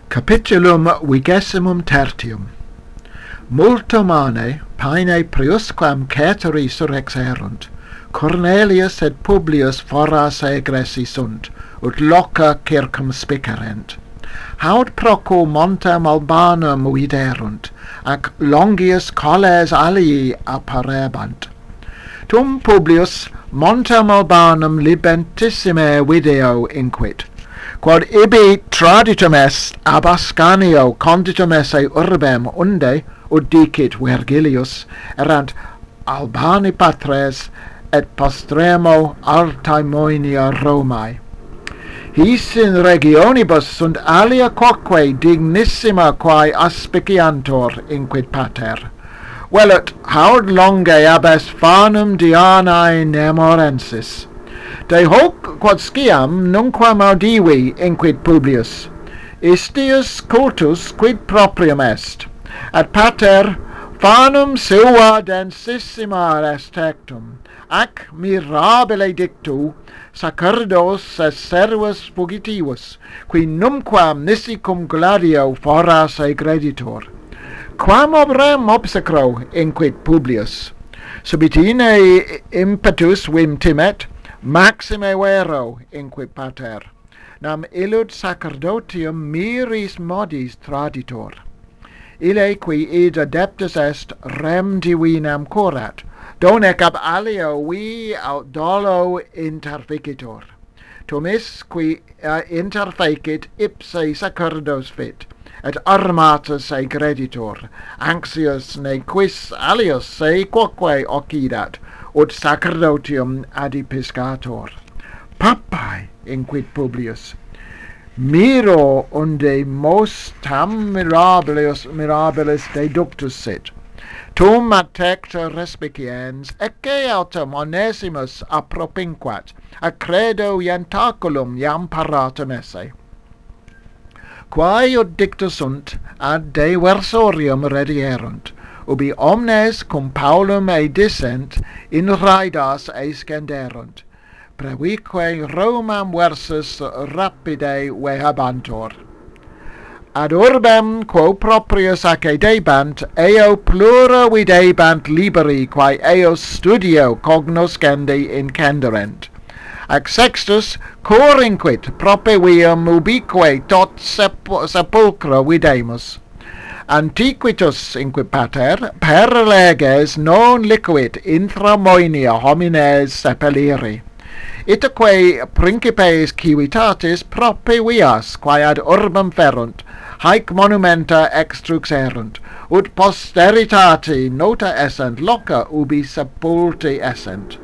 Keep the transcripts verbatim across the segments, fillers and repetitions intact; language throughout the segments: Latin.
Capitulum vigesimum tertium. Multum ane, paene priusquam ceteri surrexerunt, Cornelius et Publius foras egressi sunt, ut loca circumspicerent. Haud proco montem Albanum viderunt, ac longius colles alii apparebant. Tum Publius montem Albanum libentissime video inquit, quod ibi traditum est ab Ascanio conditum esse urbem unde, ut dicit Vergilius, erant Albani patres et postremo Altaimonia Romae. His in regionibus sunt alia quoque dignissima quae aspiciantur inquit pater. Velut haud longe abest fanum Dianae Nemorensis. De hoc quod sciam nunquam audivi inquit Publius. Istius cultus quid proprium est, et pater fanum sua densissima est tectum, ac mirabile dictu sacerdos et servus fugitivus, qui numquam nisi cum gladio foras egreditur. Quam obrem obsecro inquit Publius. Subitine impetus vim timet, maxime vero inquit pater. Nam illud sacerdotium miris modis traditor. Ille qui id adeptus est rem divinam curat, donec ab alio vi aut dolo interficitur. Tumis qui uh, interfecit ipse sacerdos fit, et armatus egreditur, anxius ne quis alius se quoque occidat, ut sacerdotium adipiscator. Papae, inquit Publius, miro unde mos tam mirabilis, mirabilis deductus sit. Tum ad tecta respiciens, ecce autem onesimus appropinquat, a credo ientaculum iam paratum esse. Quae ut dicta sunt, ad de versorium redierunt, ubi omnes cum Paulum edissent in raidas escenderunt, previque Romam versus rapide vehabantur. Ad urbem quo proprius ac debant, eo plura videbant liberi quae eo studio cognoscendi incenderent. Ac Sextus cor inquit propevium ubique tot sep- sepulcra videmus. Antiquitus inquit pater, per leges non liquid intra moenia homines sepeliri. Itaque principes civitatis propevias quae ad urbem ferunt, haec monumenta extruxerunt, ut posteritati nota essent loca ubi sepulti essent.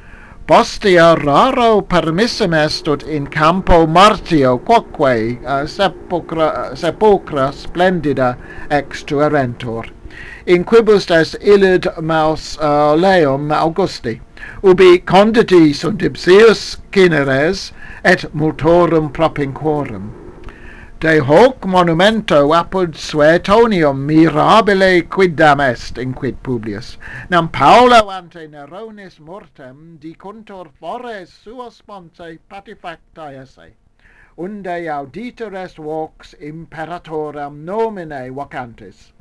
Postea raro permissum est ut in campo Martio quoque uh, sepulcra, sepulcra splendida extuerentur. In quibus est illud mausoleum Augusti, ubi conditi sunt ipsius cineres et multorum propinquorum. De hoc monumento apud Suetonium mirabile quidam est, inquit Publius. Nam Paulo ante Neronis mortem dicuntur fores suos sponte patifactae esse, unde auditor est vox imperatoram nomine vacantis.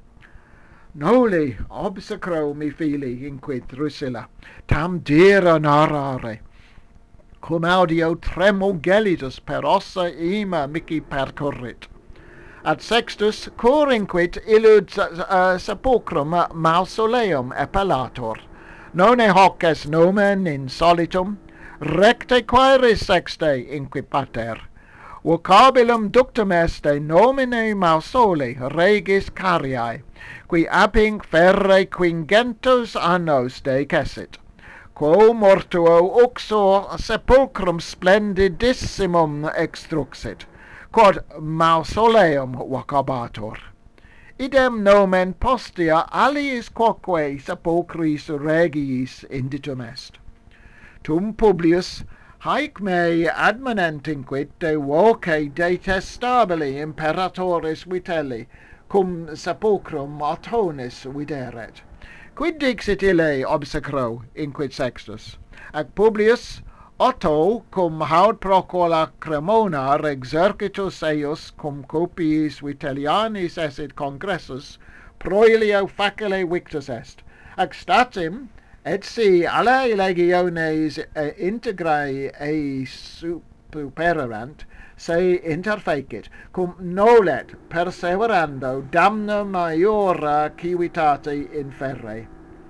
Noli obsecro mi fili, inquit Drusilla, tam dira narrare, cum audio tremo gelidus per ossa ima mici percurrit. Ad Sextus cor inquit illud uh, sepulcrum mausoleum epellator. None hoc est nomen in solitum, recte quaeris Sexte inquit pater. Vocabilum ductum est de nomine mausole regis Cariae, qui abinc ferre quingentus annos decessit. Quo mortuo uxor sepulcrum splendidissimum extruxit, quod mausoleum vocabatur. Idem nomen postea aliis quoque sepulchris regiis inditum est. Tum Publius haec me admonent inquit de voce detestabili imperatoris vitelli, cum sepulcrum Ottonis videret. Quid dixit ille obsecro, inquit Sextus? Ac Publius Otto cum haud procola Cremonar exercitus eius cum copiis Vitellianis esit congressus proilio facile victus est, ac statim et si alla legiones integrae ei supererant, se interfecit, cum nolet perseverando damna maiora civitate inferre.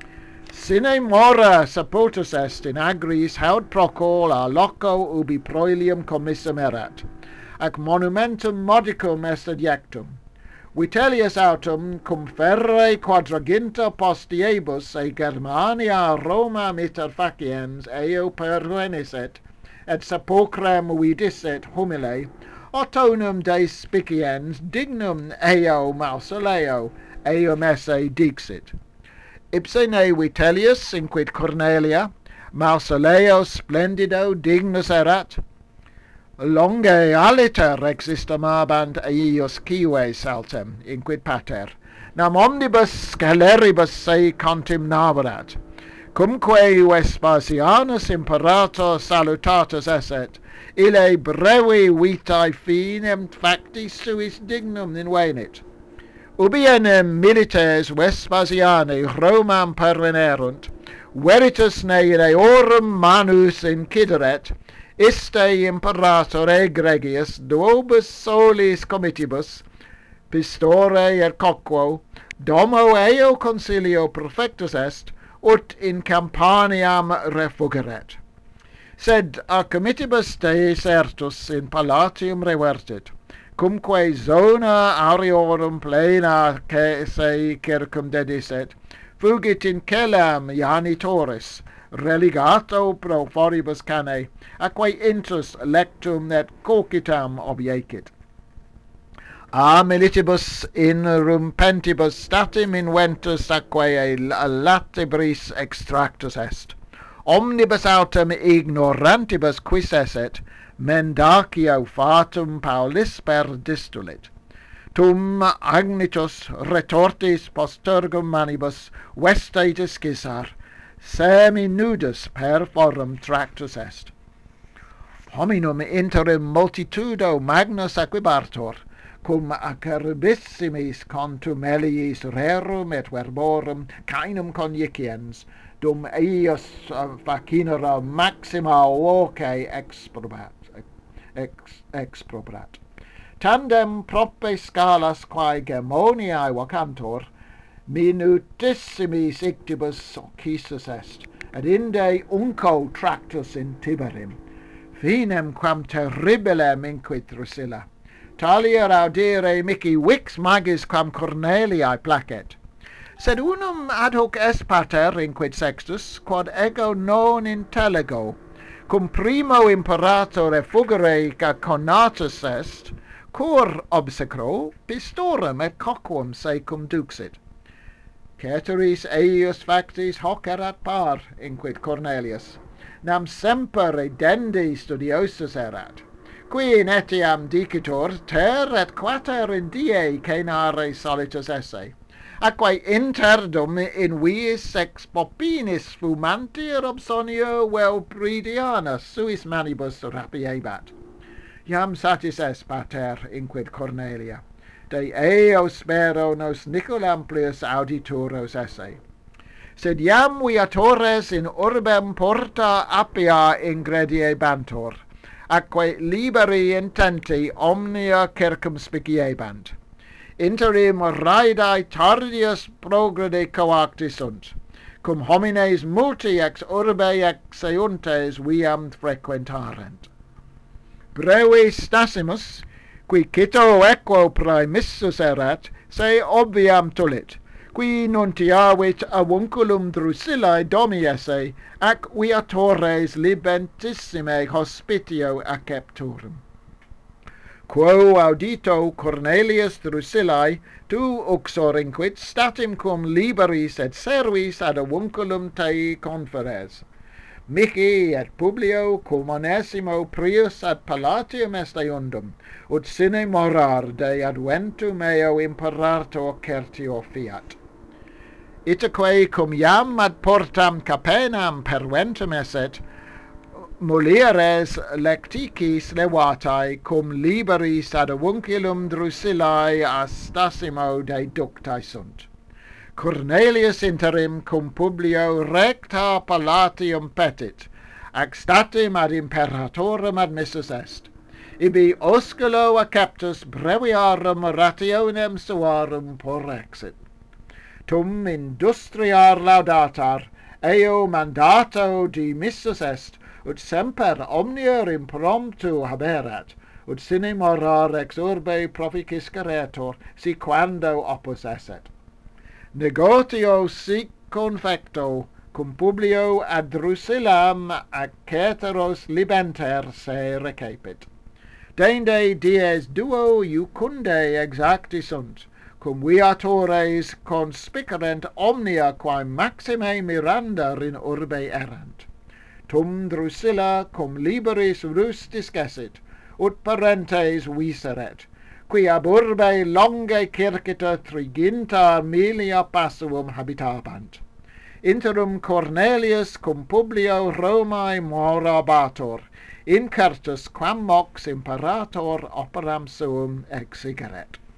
Sine mora sepultus est in agris haud procol loco ubi proilium commissum erat, ac monumentum modicum est adjectum. Vitellius autum cum ferre quadraginta postiebus e Germania Roma mitter faciens eo pervenisset, et sepulcrem vidisset humile, autonum despiciens dignum eo mausoleo, eum esse dixit. Ipse ne Vitellius inquit Cornelia, mausoleo splendido dignus erat, longe aliter existamabant eius cive saltem, inquit pater, nam omnibus scaleribus se contemnaverat, cumque Vespasianus imperator salutatus esset, ille brevi vitae finem factis suis dignum invenit. Ubi enim milites Vespasiani Romam pervenerunt, veritas ne in eorum manus incideret, iste imperator egregius duobus solis comitibus, pistore et coquo, domo eo consilio perfectus est, ut in Campaniam refugeret. Sed a comitibus desertus in palatium revertit, cumque zona auriorum plena que se circum dedisset, fugit in celam janitoris, religato pro foribus cane, aquae intus lectum et cogitam obiecit. A militibus in rumpentibus statim inventus aquae latibris extractus est. Omnibus autem ignorantibus quis esset, mendacio fatum Paulis per distulit. Tum agnitus retortis postergum manibus vestae discisar, semi nudus per forum tractus est. Hominum interim multitudo magnus aquibartor, cum acerbissimis contumeliis rerum et verborum cainum conjiciens, dum eius facinera maxima voce exprobat. Ex, exprobrat. Tandem prope scalas quae gemoniae vacantor, minutissimis ictibus occisus est, et inde unco tractus in Tiberim, finem quam terribilem inquit Drusilla, talier audire mihi vix magis quam Corneliae placet. Sed unum ad hoc est pater inquit Sextus, quod ego non intellego, cum primo imperatore fugere conatus est, cur obsecro pistorum et coquum se cum duxit. Ceteris eius factis hoc erat par, inquit Cornelius, nam semper edendi studiosus erat, qui in etiam dicitur ter et quater in die cenare solitus esse, aquae interdum in viis ex popinis fumantir obsonio vel Pridianus suis manibus rapiebat. Iam satis est, pater, inquit Cornelia, de eo spero nos Nicolamplius auditoros esse. Sed iam viatores in urbem porta Appia ingrediebantur, atque liberi intenti omnia circumspiciebant. Interim raedae tardius progrede coacti sunt, cum homines multi ex urbe exeuntes viam frequentarent. Brevi stasimus, qui cito equo praemissus erat, se obviam tulit, qui nuntiavit avunculum Drusillae domi esse, ac viatores libentissime hospitio accepturum. Quo audito Cornelius Drusillae, tu uxor inquit statim cum liberis et servis ad avunculum te conferes. Mihi et Publio cum onessimo prius ad palatium est eundum, ut sine morar de adventum eo imperator certio fiat. Itaque cum iam ad portam capenam perventum esset, mulieres lecticis levatae cum liberis ad avunculum Drusillae astasimo deductae sunt. Cornelius interim cum Publio recta Palatium petit, ac statim ad imperatorem admissus est, ibi osculo acceptus breviarum rationem suarum porexit. Tum industriar laudatar, eo mandato dimissus est, ut semper omnior impromptu haberat, ut sine morar ex urbe proficisceretur, si quando opus esset. Negotio sic confecto, cum Publio ad Drusillam ac ceteros libenter se recepit. Dende dies duo iucunde exacti sunt, cum viatores conspicerent omnia quae maxime miranda in urbe erant. Tum Drusilla cum liberis rus discessit, ut parentes viseret, qui ab urbe longe circita triginta milia passuum habitabant. Interum Cornelius cum Publio Romae morabatur, incertus quam mox imperator operam suum exigeret.